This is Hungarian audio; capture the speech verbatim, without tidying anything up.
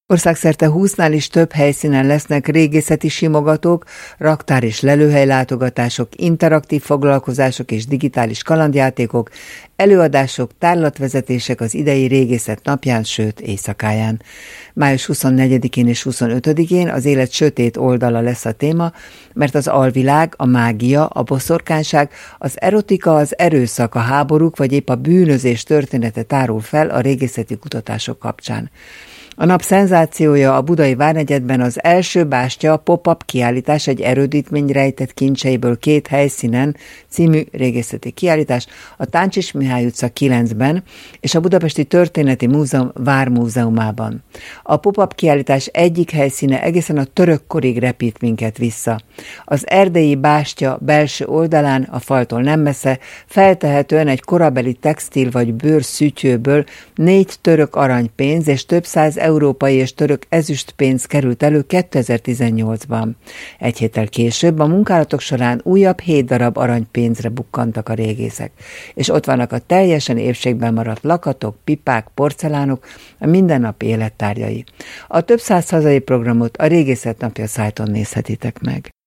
Országszerte húsznál is több helyszínen lesznek régészeti simogatók, raktár és lelőhely látogatások, interaktív foglalkozások és digitális kalandjátékok, előadások, tárlatvezetések az idei régészet napján, sőt éjszakáján. május huszonnegyedikén és huszonötödikén az élet sötét oldala lesz a téma, mert az alvilág, a mágia, a boszorkányság, az erotika, az erőszak, a háborúk vagy épp a bűnözés története tárul fel a régészeti kutatások kapcsán. A nap szenzációja a budai Várnegyedben az első bástya pop-up kiállítás, egy erődítmény rejtett kincseiből két helyszínen című régészeti kiállítás a Táncsis Mihály utca kilencben és a Budapesti Történeti Múzeum Vármúzeumában. A pop-up kiállítás egyik helyszíne egészen a török korig repít minket vissza. Az erdélyi bástya belső oldalán, a faltól nem messze, feltehetően egy korabeli textil vagy bőrszűtyőből négy török aranypénz és több száz európai és török ezüstpénz került elő kétezer-tizennyolcban. Egy héttel később a munkálatok során újabb hét darab aranypénzre bukkantak a régészek, és ott vannak a teljesen épségben maradt lakatok, pipák, porcelánok, a mindennapi élettárgyai. A több száz hazai programot a Régészet Napja szájton nézhetitek meg.